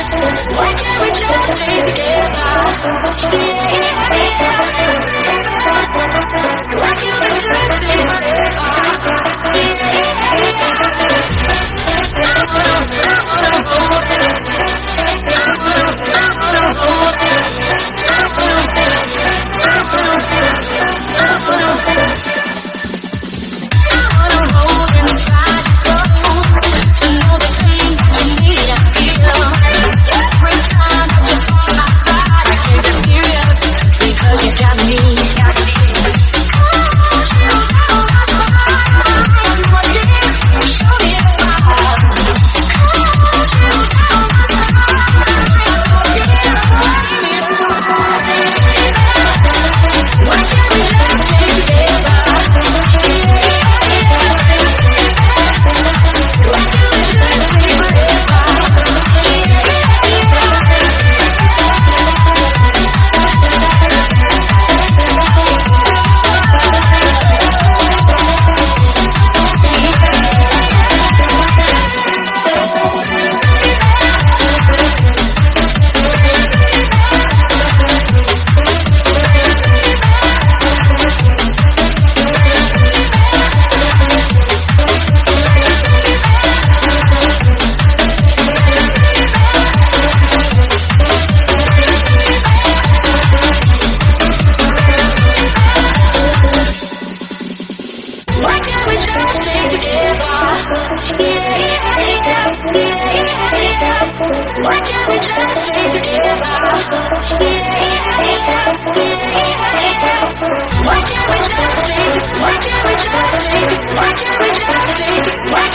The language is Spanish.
Why can't we just stay together? Yeah, yeah, yeah. Why can't we just stay forever? Yeah, why can't we just stay together? Yeah, yeah, yeah. Why can't we just stay? Why can't we just stay? Why can't we just stay?